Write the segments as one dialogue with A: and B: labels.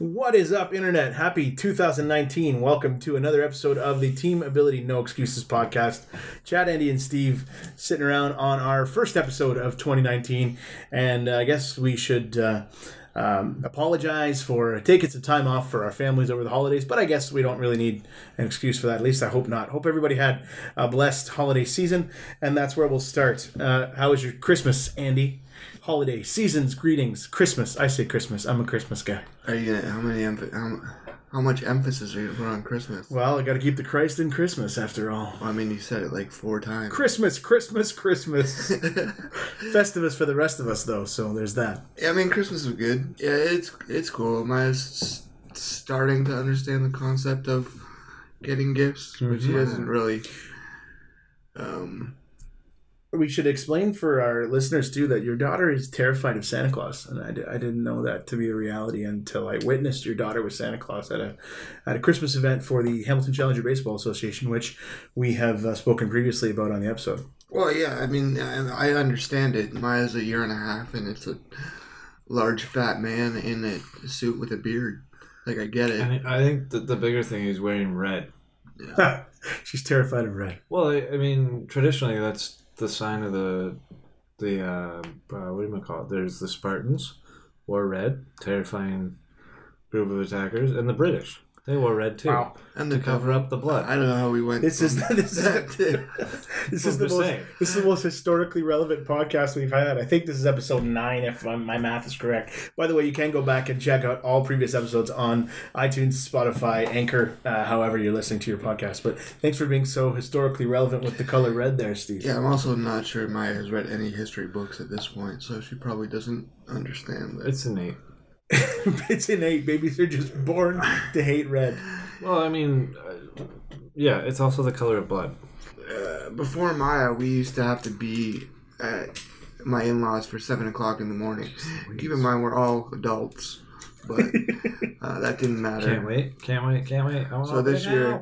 A: What is up, Internet? Happy 2019. Welcome to another episode of the Team Ability No Excuses podcast. Chad, Andy, and Steve sitting around on our first episode of 2019. And I guess we should apologize for taking some time off for our families over the holidays. But I guess we don't really need an excuse for that. At least I hope not. Hope everybody had a blessed holiday season. And that's where we'll start. How was your Christmas, Andy? Holiday, seasons, greetings, Christmas. I say Christmas. I'm a Christmas guy.
B: Are you gonna how much emphasis are you gonna put on Christmas?
A: Well, I got to keep the Christ in Christmas after all.
B: Well, I mean, you said it like 4 times.
A: Christmas, Christmas, Christmas. Festivus for the rest of us, though. So there's that.
B: Yeah, I mean, Christmas is good. Yeah, it's cool. Maya's starting to understand the concept of getting gifts, but she doesn't really.
A: We should explain for our listeners, too, that your daughter is terrified of Santa Claus. And I didn't know that to be a reality until I witnessed your daughter with Santa Claus at a Christmas event for the Hamilton Challenger Baseball Association, which we have spoken previously about on the episode.
B: Well, yeah, I mean, I understand it. Maya's a year and a half, and it's a large, fat man in a suit with a beard. Like, I get it.
C: I think the bigger thing is wearing red.
B: Yeah.
A: She's terrified of red.
C: Well, I mean, traditionally, that's the sign of the what do you call it? There's the Spartans wore red, terrifying group of attackers, and the British, they wore red too.
A: Wow.
B: And
C: to cover up the blood.
B: I don't know how we went.
A: This is the most historically relevant podcast we've had. I think this is episode 9, if my math is correct. By the way, you can go back and check out all previous episodes on iTunes, Spotify, Anchor, however you're listening to your podcast. But thanks for being so historically relevant with the color red there, Steve.
B: Yeah, I'm also not sure Maya has read any history books at this point, so she probably doesn't understand that.
C: It's innate.
A: It's innate. Babies are just born to hate red.
C: Well, I mean, yeah, it's also the color of blood.
B: Before Maya, we used to have to be at my in-laws for 7 o'clock in the morning. Keep in mind, we're all adults, but that didn't matter.
C: Can't wait.
B: So this year,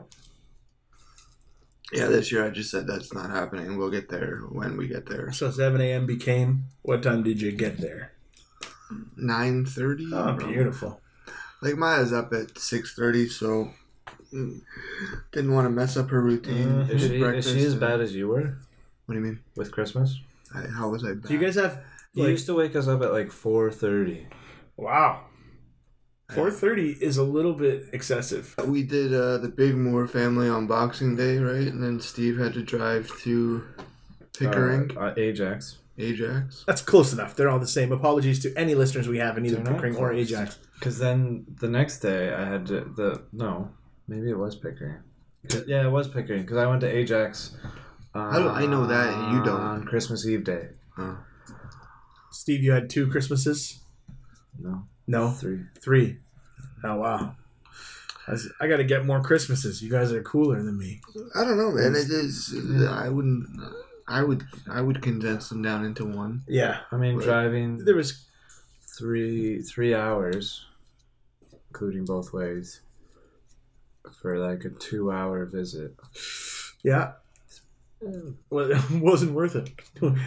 B: this year I just said that's not happening. We'll get there when we get there.
A: So 7 a.m. became, what time did you get there?
B: 9:30.
A: Oh, beautiful.
B: Like, Maya's up at 6:30, so didn't want to mess up her routine.
C: Is she as bad as you were?
B: What do you mean?
C: With Christmas?
B: How was I bad?
A: Do you guys have...
C: You used to wake us up at like 4:30.
A: Wow. 4:30 is a little bit excessive.
B: We did the Big Moore family on Boxing Day, right? And then Steve had to drive to Pickering.
C: Ajax.
B: That's
A: close enough. They're all the same. Apologies to any listeners we have in either Pickering or Ajax.
C: Because then the next day I had maybe it was Pickering. Yeah, it was Pickering because I went to Ajax.
B: How do I know that and you don't?
C: On Christmas Eve day.
B: Huh.
A: Steve, you had 2 Christmases? No?
C: 3.
A: Oh, wow. I got to get more Christmases. You guys are cooler than me.
B: I don't know, man. It is. I would condense them down into one.
A: Yeah.
C: I mean, driving.
A: There was
C: 3 hours, including both ways, for like a 2-hour visit.
A: Yeah. Well, it wasn't worth it.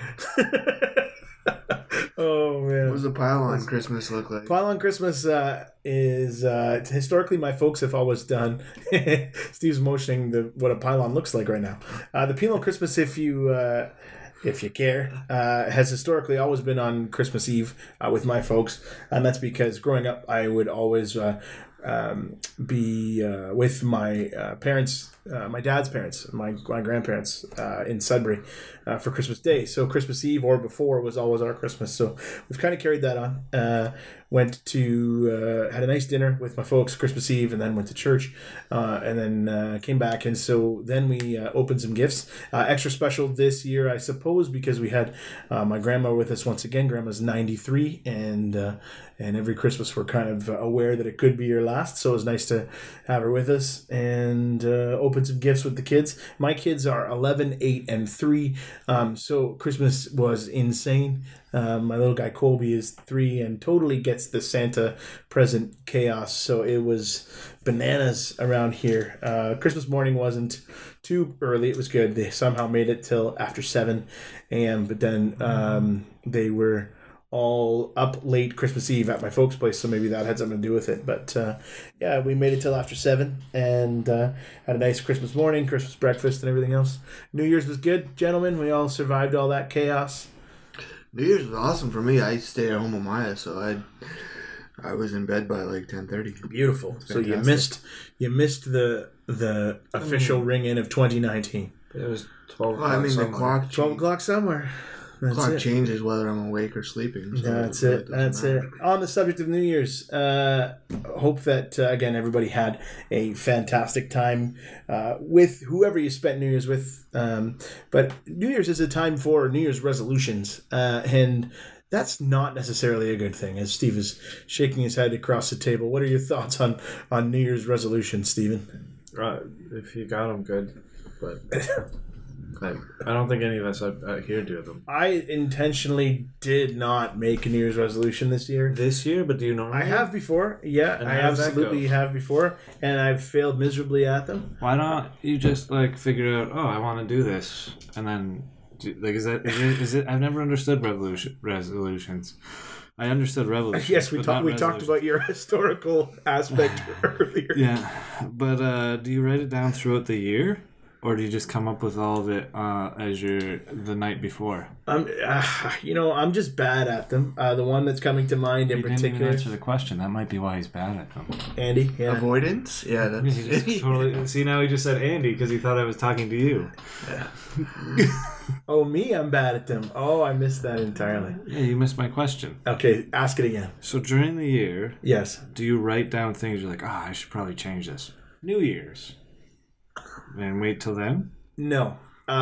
A: Oh, man.
B: What does a pylon Christmas look like?
A: Pylon Christmas is historically my folks have always done. Steve's motioning what a pylon looks like right now. The Pylon Christmas, if you care, has historically always been on Christmas Eve with my folks, and that's because growing up I would always be with my parents, my dad's parents, my grandparents in Sudbury for Christmas Day. So Christmas Eve or before was always our Christmas. So we've kind of carried that on. Went to had a nice dinner with my folks Christmas Eve, and then went to church, and then came back. And so then we opened some gifts. Extra special this year, I suppose, because we had my grandma with us once again. Grandma's 93, and every Christmas we're kind of aware that it could be her last. So it was nice to have her with us and open some gifts with the kids. My kids are 11, 8, and 3. So Christmas was insane. My little guy Colby is 3 and totally gets the Santa present chaos. So it was bananas around here. Christmas morning wasn't too early. It was good. They somehow made it till after 7 a.m. But then they were all up late Christmas Eve at my folks' place, so maybe that had something to do with it. But yeah, we made it till after 7 and had a nice Christmas morning, Christmas breakfast, and everything else. New Year's was good, gentlemen. We all survived all that chaos.
B: New Year's was awesome for me. I stayed at home with Maya, so I was in bed by like 10:30.
A: Beautiful. So you missed the official ring in of 2019.
C: It was 12
B: Well, I mean, the clock
A: 12 o'clock somewhere. That's
B: clock
A: it.
B: changes whether I'm awake or sleeping. So
A: That's it. That's it. On the subject of New Year's, hope that, again, everybody had a fantastic time with whoever you spent New Year's with. But New Year's is a time for New Year's resolutions. And that's not necessarily a good thing, as Steve is shaking his head across the table. What are your thoughts on New Year's resolutions, Stephen?
C: If you got them, good. But I don't think any of us out here do them.
A: I intentionally did not make a New Year's resolution this year.
C: This year, but do you normally?
A: I have before. Yeah,
C: And
A: I
C: how does that
A: absolutely
C: go?
A: have before, and I've failed miserably at them.
C: Why not you just figure out? Oh, I want to do this, and then is it? I've never understood resolutions. I understood revolutions.
A: Yes, we
C: but
A: talked.
C: not
A: We talked about your historical aspect earlier.
C: Yeah, but do you write it down throughout the year, or do you just come up with all of it as the night before?
A: I'm just bad at them. The one that's coming to mind in
C: You didn't
A: particular,
C: even answer the question. That might be why he's bad at them.
A: Andy. Yeah.
B: Avoidance? Yeah, that's...
C: He just totally. See, now he just said Andy because he thought I was talking to you.
A: Oh, me? I'm bad at them. Oh, I missed that entirely.
C: Yeah, you missed my question.
A: Okay, ask it again.
C: So during the year,
A: Yes.
C: do you write down things you're like, I should probably change this? New Year's. And wait till then?
A: No.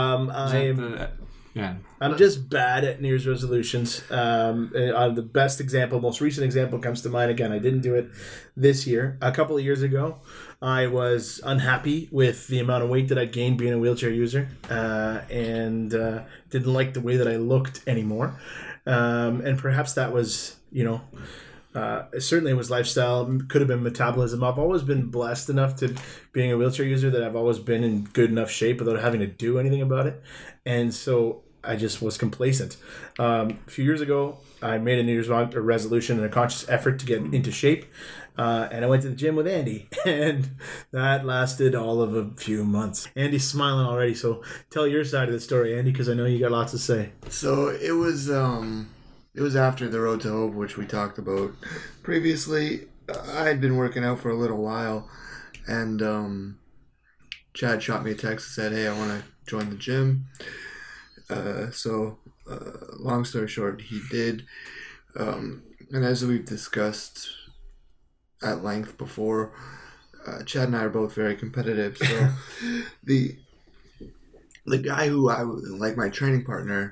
C: Yeah.
A: I'm just bad at New Year's resolutions. The best example, most recent example comes to mind. Again, I didn't do it this year. A couple of years ago, I was unhappy with the amount of weight that I'd gained being a wheelchair user and didn't like the way that I looked anymore. And perhaps that was, certainly it was lifestyle, could have been metabolism. I've always been blessed enough to being a wheelchair user that I've always been in good enough shape without having to do anything about it. And so I just was complacent. A few years ago, I made a New Year's resolution and a conscious effort to get into shape. And I went to the gym with Andy, and that lasted all of a few months. Andy's smiling already, so tell your side of the story, Andy, because I know you got lots to say.
B: So it was after the Road to Hope, which we talked about previously. I had been working out for a little while, and Chad shot me a text and said, "Hey, I want to join the gym." So long story short, he did. And as we've discussed at length before, Chad and I are both very competitive. So the guy who I like, my training partner,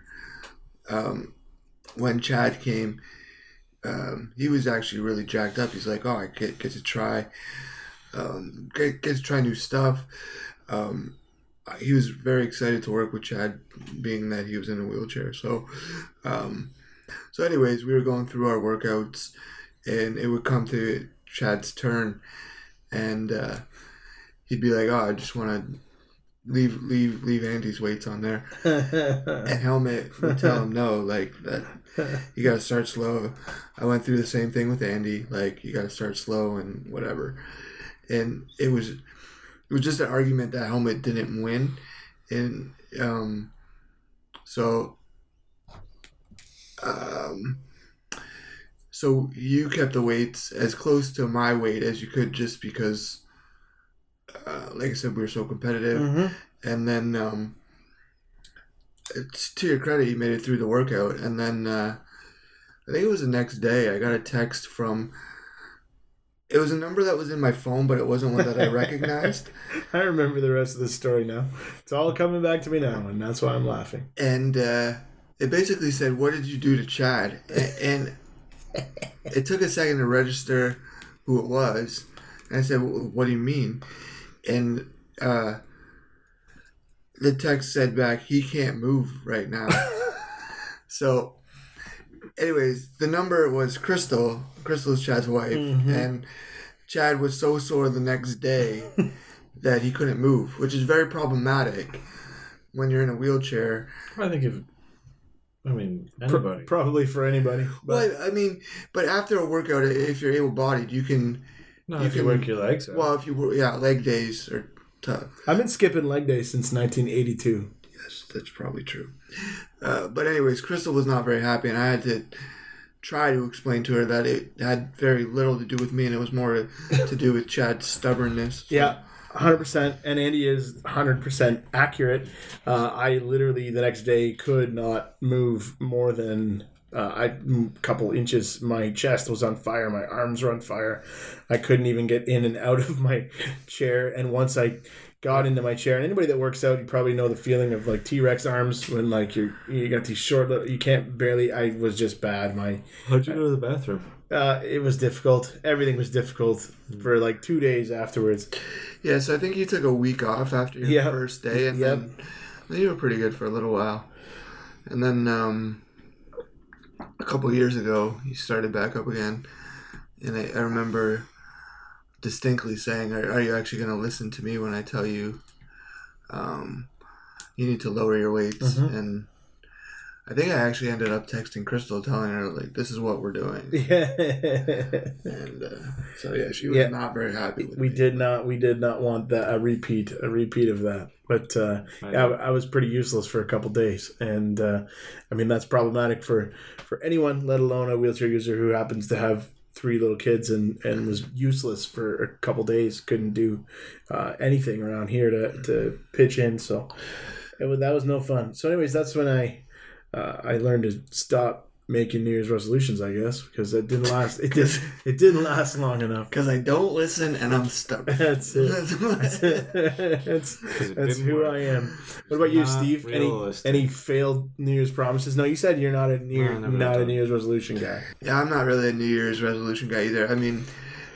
B: when Chad came, he was actually really jacked up. He's like, "Oh, I get to try, get to try new stuff." He was very excited to work with Chad, being that he was in a wheelchair. So anyways, we were going through our workouts, and it would come to Chad's turn, and he'd be like, "Oh, I just want to leave Andy's weights on there." And Helmet would tell him, "No, like that, you got to start slow." I went through the same thing with Andy. Like, you got to start slow and whatever. And it was just an argument that Helmet didn't win, and so you kept the weights as close to my weight as you could, just because, like I said, we were so competitive.
A: Mm-hmm.
B: And then, it's, to your credit, you made it through the workout. And then, I think it was the next day, I got a text from... It was a number that was in my phone, but it wasn't one that I recognized.
A: I remember the rest of the story now. It's all coming back to me now, and that's why I'm laughing.
B: And it basically said, "What did you do to Chad?" And it took a second to register who it was. And I said, "What do you mean?" And the text said back, "He can't move right now." So, anyways, the number was Crystal. Crystal's Chad's wife.
A: Mm-hmm.
B: And Chad was so sore the next day that he couldn't move, which is very problematic when you're in a wheelchair.
C: I think if I mean, anybody.
A: Probably for anybody. But
B: Well, I mean, but after a workout, if you're able-bodied, you can.
C: No,
B: you
C: if you
B: can
C: work your legs out.
B: Well, if you were, leg days are tough.
A: I've been skipping leg days since 1982.
B: Yes, that's probably true. But anyways, Crystal was not very happy, and I had to try to explain to her that it had very little to do with me, and it was more to do with Chad's stubbornness. So.
A: Yeah. 100%, and Andy is 100% accurate. I literally the next day could not move more than a couple inches. My chest was on fire. My arms were on fire. I couldn't even get in and out of my chair. And once I got into my chair, and anybody that works out, you probably know the feeling of like T-Rex arms when like you got these short, you can't barely. I was just bad.
C: How'd you go to the bathroom?
A: It was difficult. Everything was difficult for like 2 days afterwards.
B: Yeah, so I think you took a week off after your first day, and then you were pretty good for a little while. And then a couple of years ago, you started back up again. And I remember distinctly saying, are you actually going to listen to me when I tell you you need to lower your weights?
A: Mm-hmm.
B: And I think I actually ended up texting Crystal telling her, like, this is what we're doing.
A: Yeah.
B: And so, yeah, she was not very happy with
A: we
B: me.
A: did not want that a repeat of that. But I was pretty useless for a couple days. And, I mean, that's problematic for anyone, let alone a wheelchair user who happens to have 3 little kids and was useless for a couple days. Couldn't do anything around here to pitch in. So that was no fun. So anyways, that's when I learned to stop making New Year's resolutions, I guess, because it didn't last. It didn't last long enough.
B: Because I don't listen and I'm stubborn.
A: That's it. That's who I am. What about you, Steve? Any failed New Year's promises? No, you said you're not a New Year's resolution guy.
B: Yeah, I'm not really a New Year's resolution guy either. I mean,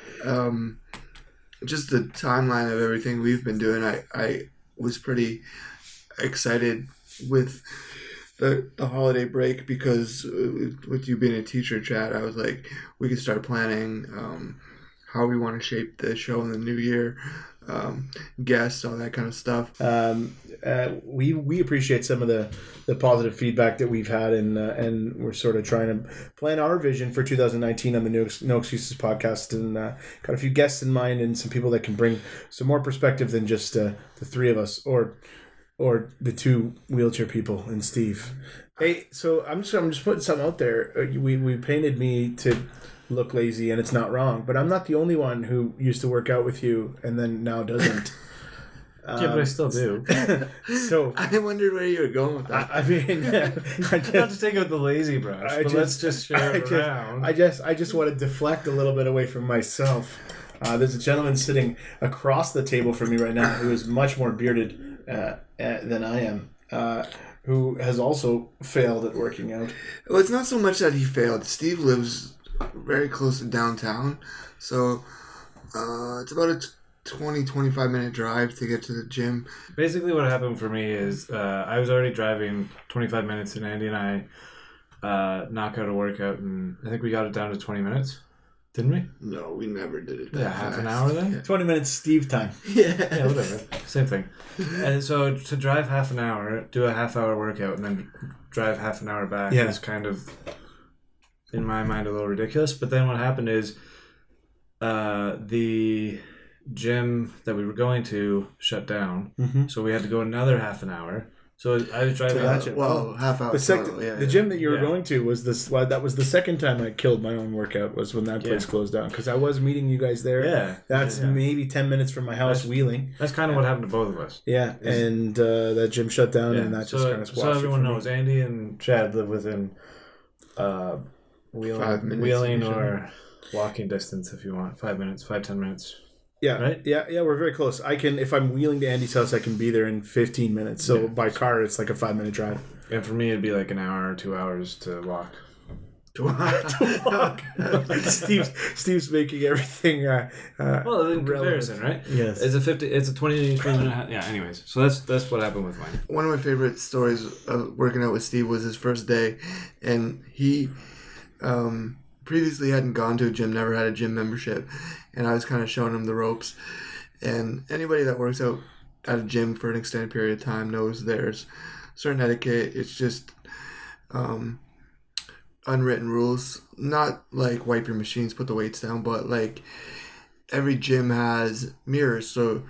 B: just the timeline of everything we've been doing, I was pretty excited with the holiday break because with you being a teacher, Chad, I was like, we could start planning how we want to shape the show in the new year, guests, all that kind of stuff.
A: We appreciate some of the positive feedback that we've had, and we're sort of trying to plan our vision for 2019 on the No Excuses podcast, and got a few guests in mind and some people that can bring some more perspective than just the 3 of us or the 2 wheelchair people and Steve. Hey, so I'm just putting something out there. We painted me to look lazy, and it's not wrong, but I'm not the only one who used to work out with you and then now doesn't.
C: Yeah, but I still do.
A: So
B: I wondered where you were going with that.
A: I mean,
C: Not to take out the lazy brush, but let's just share it around.
A: I just want to deflect a little bit away from myself. There's a gentleman sitting across the table from me right now who is much more bearded than I am, who has also failed at working out.
B: Well, it's not so much that he failed. Steve lives very close to downtown, so it's about a 20-25 minute drive to get to the gym.
C: Basically what happened for me is I was already driving 25 minutes, and Andy and I knock out a workout, and I think we got it down to 20 minutes. Didn't we?
B: No, we never did it.
C: Yeah, half an hour then?
B: Yeah.
A: 20 minutes Steve time.
C: Yeah, whatever. Same thing. And so to drive half an hour, do a half-hour workout, and then drive half an hour back is kind of, in my mind, a little ridiculous. But then what happened is the gym that we were going to shut down, so we had to go another half an hour. So I was driving.
B: Half hour.
A: The gym that you were going to was this. Well, that was the second time I killed my own workout. Was when that place closed down, because I was meeting you guys there.
C: Yeah,
A: that's maybe 10 minutes from my house wheeling.
C: That's kind of what happened to both of us.
A: Yeah, and that gym shut down, and that just kind of squashed.
C: So everyone knows, Andy and Chad live within wheeling or walking distance if you want. 5 minutes, 5-10 minutes.
A: Yeah,
C: right?
A: Yeah, we're very close. I can, if I'm wheeling to Andy's house, I can be there in 15 minutes. So by car, it's like a 5-minute drive.
C: And for me, it'd be like an hour or 2 hours to walk.
A: Steve's making everything
C: well, in comparison, right?
A: Yes.
C: It's a 23 minute. Yeah. Anyways, so that's what happened with mine.
B: One of my favorite stories of working out with Steve was his first day, and he previously hadn't gone to a gym, never had a gym membership, and I was kind of showing him the ropes. And anybody that works out at a gym for an extended period of time knows there's certain etiquette. It's just unwritten rules. Not like wipe your machines, put the weights down, but like every gym has mirrors, so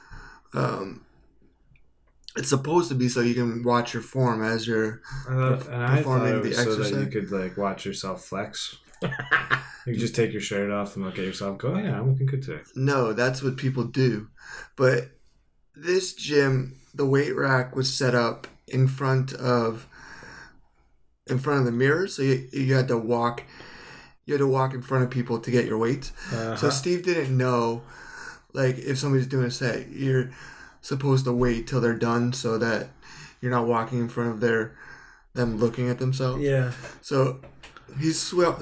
B: it's supposed to be so you can watch your form as you're
C: And I thought
B: performing
C: it was
B: the
C: so that you
B: exercise.
C: could like watch yourself flex. You could just take your shirt off and look at yourself. Go, oh, yeah, I'm looking good today.
B: No, that's what people do. But this gym, the weight rack was set up in front of the mirror, so you had to walk. You had to walk in front of people to get your weights. So Steve didn't know, like, if somebody's doing a set, you're supposed to wait till they're done so that you're not walking in front of them looking at themselves.
A: Yeah.
B: So he's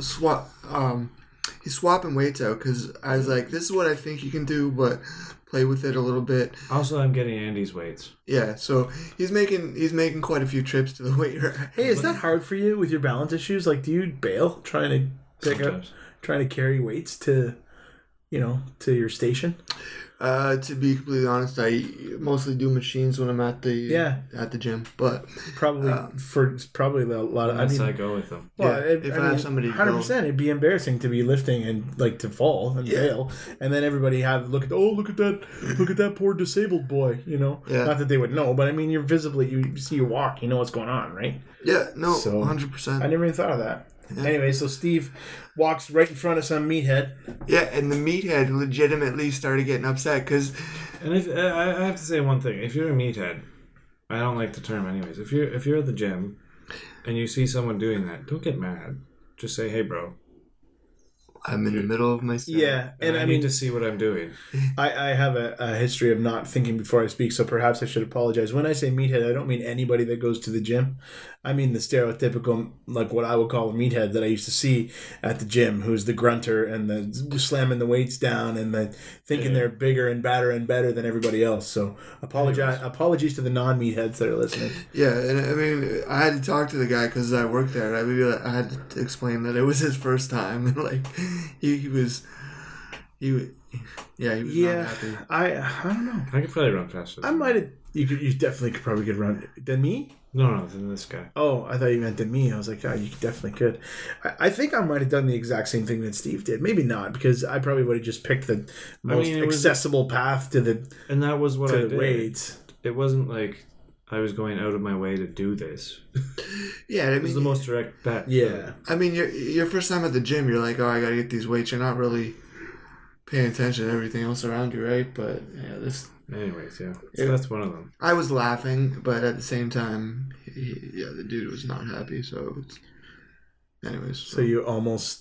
B: swapping weights out because I was like, this is what I think you can do, but play with it a little bit.
C: Also, I'm getting Andy's weights.
B: Yeah, so he's making quite a few trips to the weight rack.
A: Hey, is that hard for you with your balance issues? Like, do you bail trying to carry weights to your station?
B: To be completely honest, I mostly do machines when I'm at the gym, but
A: Probably a lot of.
C: Unless I go with them.
A: Well,
B: yeah, if I have somebody to
A: 100%, it'd be embarrassing to be lifting and like to fall and bail, and then everybody look at that poor disabled boy.
B: Yeah.
A: Not that they would know, but I mean, you see your walk, you know what's going on, right?
B: yeah, no,
A: So,
B: 100%.
A: I never even thought of that.
B: Yeah.
A: Anyway, so Steve walks right in front of some meathead.
B: Yeah, and the meathead legitimately started getting upset because
C: And if I have to say one thing, if you're a meathead, I don't like the term anyways. If you're at the gym and you see someone doing that, don't get mad. Just say, "Hey, bro,
B: I'm in the middle of my set.
A: Yeah,
C: and
A: and
C: I need to see what I'm doing."
A: I have a history of not thinking before I speak, so perhaps I should apologize. When I say meathead, I don't mean anybody that goes to the gym. I mean the stereotypical, like what I would call a meathead that I used to see at the gym, who's the grunter and the slamming the weights down and the thinking they're bigger and badder and better than everybody else. So apologies to the non-meatheads that are listening.
B: Yeah, and I mean, I had to talk to the guy because I worked there. I had to explain that it was his first time, and like he was not happy.
A: I don't know.
C: I could probably run faster.
A: I might have. You definitely probably could run than me.
C: No, than this guy.
A: Oh, I thought you meant than me. I was like, you definitely could. I think I might have done the exact same thing that Steve did. Maybe not, because I probably would have just picked the most accessible path to the
C: And that was what I did.
A: weights.
C: It wasn't like I was going out of my way to do this.
B: Yeah, I
C: It was
B: mean,
C: the most direct bet.
A: Yeah.
B: I mean, your first time at the gym, you're like, oh, I gotta get these weights. You're not really paying attention to everything else around you, right? But yeah,
C: Anyways, yeah. So that's one of them.
B: I was laughing, but at the same time, the dude was not happy. So, anyways.
A: So you almost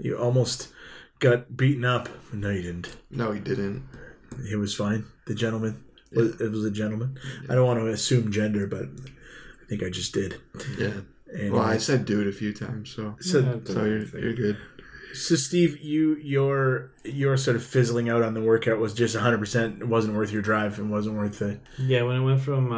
A: got beaten up. No, you didn't.
B: No, he didn't.
A: It was fine. The gentleman. It was a gentleman. I don't want to assume gender, but I think I just did.
B: Yeah.
A: And
B: Well, I said dude a few times, so you're good.
A: So Steve, your sort of fizzling out on the workout was just 100%. It wasn't worth your drive. It wasn't worth it.
C: Yeah, when it went from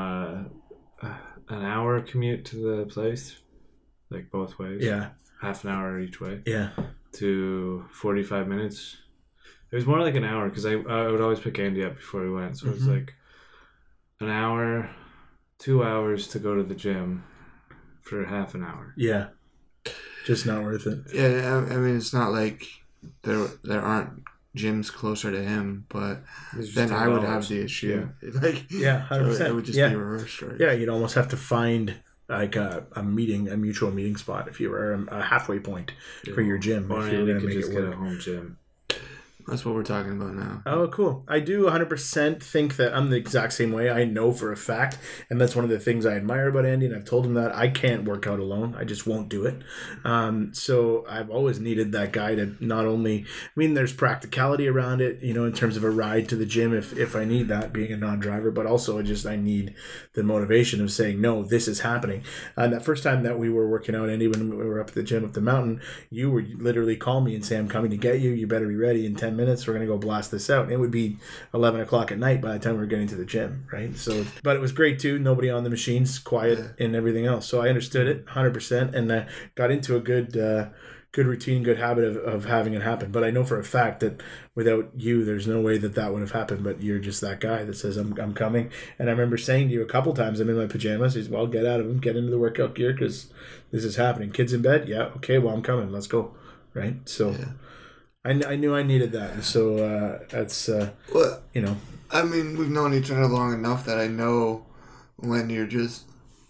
C: an hour commute to the place, like both ways.
A: Yeah.
C: Half an hour each way.
A: Yeah.
C: To 45 minutes. It was more like an hour because I would always pick Andy up before we went. So it was like an hour, 2 hours to go to the gym for half an hour.
A: Yeah. Just not worth it.
B: Yeah, I mean, it's not like there aren't gyms closer to him, but then I would have the issue.
C: Yeah.
B: Like,
A: 100%.
B: So it would just be reversed, right?
A: Yeah, you'd almost have to find like a mutual meeting spot if you were a halfway point for your gym.
C: Or
A: if you were
C: Andy
A: going to
C: could
A: make
C: just
A: it
C: get
A: work.
C: a home gym.
B: That's what we're talking about now.
A: Oh, cool. I do 100% think that I'm the exact same way. I know for a fact, and that's one of the things I admire about Andy, and I've told him that I can't work out alone. I just won't do it. So I've always needed that guy to not only... I mean, there's practicality around it, in terms of a ride to the gym if I need that, being a non-driver, but also I need the motivation of saying, no, this is happening. And that first time that we were working out, Andy, when we were up at the gym up the mountain, you would literally call me and say, I'm coming to get you. You better be ready in 10 minutes. We're going to go blast this out. And it would be 11 o'clock at night by the time we were getting to the gym, right? So, but it was great too. Nobody on the machines, quiet and everything else. So I understood it 100% and got into a good good routine, good habit of having it happen. But I know for a fact that without you, there's no way that would have happened. But you're just that guy that says, I'm coming. And I remember saying to you a couple times, I'm in my pajamas. He says, well, get out of them, get into the workout gear because this is happening. Kids in bed? Yeah, okay, well, I'm coming. Let's go. Right? So I knew I needed that. And so that's,
B: well,
A: you know.
B: I mean, we've known each other long enough that I know when you're just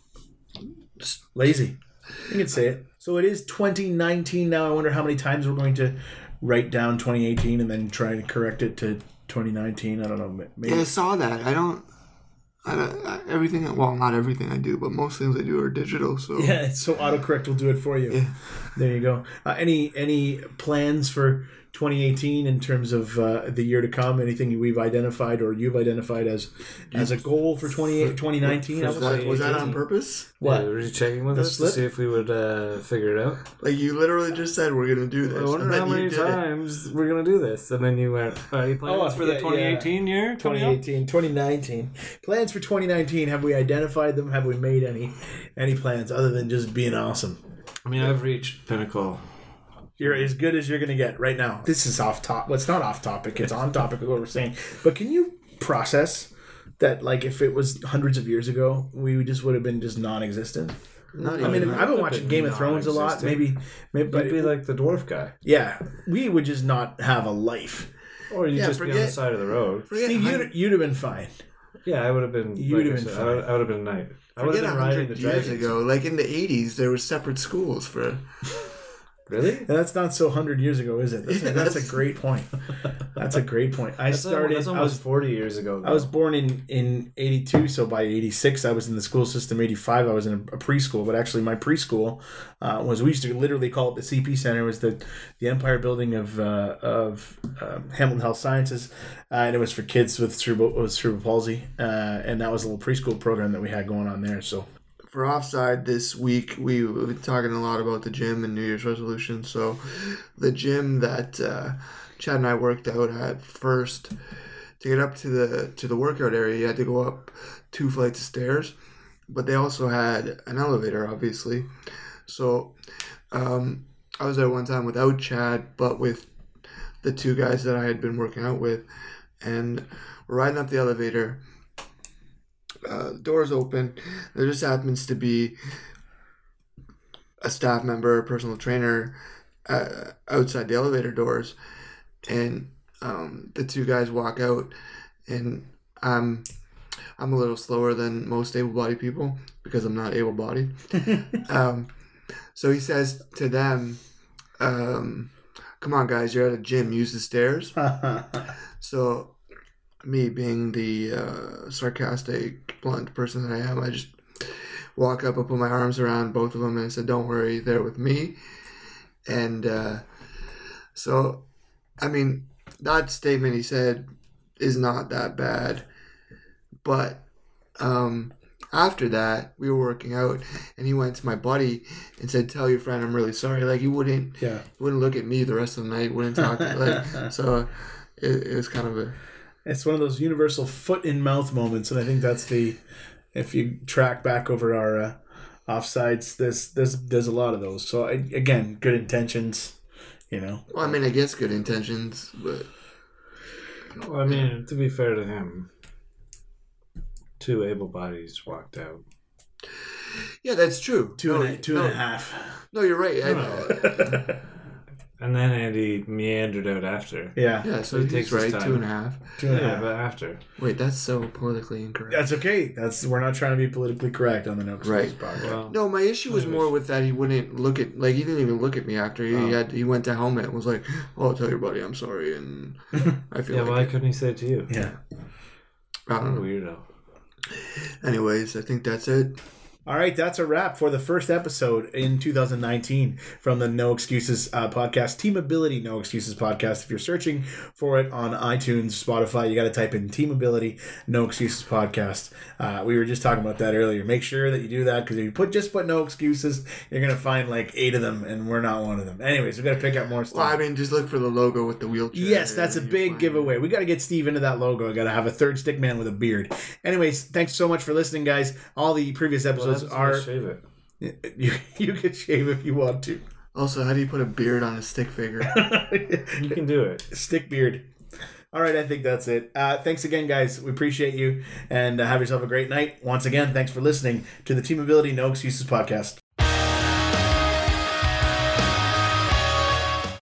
A: lazy. You can say it. So it is 2019 now. I wonder how many times we're going to write down 2018 and then try to correct it to 2019. I don't know. Maybe.
B: Yeah, I saw that. I don't everything. Well, not everything I do, but most things I do are digital. So
A: yeah, so autocorrect will do it for you. Yeah. There you go. Any plans for 2018 in terms of the year to come? Anything we've identified or you've identified as a goal for 2019?
B: Was that on purpose?
A: What?
C: Yeah, were you checking with us to see if we would figure it out?
B: Like you literally just said we're gonna do this.
C: I wonder how many times we're gonna do this, and then you went, "Are you plans for the 2018 year?
A: 2018, 2019 plans for 2019. Have we identified them? Have we made any plans other than just being awesome?
C: I mean, I've reached pinnacle.
A: You're as good as you're going to get right now. This is off topic. Well, it's not off topic. It's on topic of what we're saying. But can you process that, like, if it was hundreds of years ago, we just would have been just non-existent? I've been watching Game of Thrones a lot. Maybe
C: but you'd be like the dwarf guy.
A: Yeah. We would just not have a life.
C: Or you'd just be on the side of the road.
A: Steve, you'd have been fine.
C: Yeah, I would have been.
A: You'd have been fine.
C: I would have been a knight. I would
B: Forget
C: have been riding the
B: 100 years
C: dragons.
B: ago. Like in the 80s, there were separate schools for...
C: Really?
A: And that's not so 100 years ago, is it? That's a great point. That's a great point.
C: That's almost 40 years ago. Though.
A: I was born in 82, so by 86 I was in the school system. 85 I was in a preschool, but actually my preschool we used to literally call it the CP Center. It was the Empire Building of Hamilton Health Sciences, and it was for kids with cerebral palsy, and that was a little preschool program that we had going on there. So.
B: For Offside this week, we've been talking a lot about the gym and New Year's resolutions. So the gym that Chad and I worked out at first, to get up to the workout area, you had to go up 2 flights of stairs. But they also had an elevator, obviously. So I was there one time without Chad, but with the 2 guys that I had been working out with. And we're riding up the elevator. The doors open. There just happens to be a staff member, a personal trainer outside the elevator doors, and the 2 guys walk out, and I'm a little slower than most able-bodied people because I'm not able-bodied. So he says to them, "Come on, guys, you're at a gym. Use the stairs." So. Me being the sarcastic, blunt person that I am, I just walk up, I put my arms around both of them, and I said, "Don't worry, they're with me." And so, I mean, that statement he said is not that bad. But after that, we were working out, and he went to my buddy and said, "Tell your friend I'm really sorry." Like, he wouldn't look at me the rest of the night, wouldn't talk. So it was kind of a...
A: It's one of those universal foot in mouth moments, and I think that's if you track back over our offsides, there's a lot of those. So again, good intentions, you know.
B: Well, I mean, I guess good intentions, but
C: well, I mean, to be fair to him, 2 able bodies walked out.
B: Yeah, that's true.
A: Two and a half.
B: No, you're right.
C: And then Andy meandered out after.
A: Yeah,
B: so he takes right. 2.5.
C: 2.5, but after.
B: Wait, that's so politically incorrect.
A: That's okay. We're not trying to be politically correct on the No Excuses podcast.
C: Well,
B: no, my issue was more with that he wouldn't look at, like, he didn't even look at me after. He went to helmet and was like, "Oh, tell your buddy I'm sorry," and I feel
C: why couldn't he say it to you?
A: Yeah.
B: I don't know.
C: Weirdo.
B: Anyways, I think that's it.
A: All right, that's a wrap for the first episode in 2019 from the No Excuses podcast, Teamability No Excuses podcast. If you're searching for it on iTunes, Spotify, you got to type in Teamability No Excuses podcast. We were just talking about that earlier. Make sure that you do that because if you just put No Excuses, you're going to find like 8 of them, and we're not one of them. Anyways, we got to pick up more stuff.
B: Well, I mean, just look for the logo with the wheelchair.
A: Yes, that's a big giveaway. We got to get Steve into that logo. I got to have a third stick man with a beard. Anyways, thanks so much for listening, guys. All the previous episodes are...
C: Shave it.
A: You can shave if you want to.
B: Also, how do you put a beard on a stick figure?
C: You can do it.
A: Stick beard. All right, I think that's it. Thanks again, guys. We appreciate you, and have yourself a great night. Once again, thanks for listening to the Team Ability No Excuses podcast.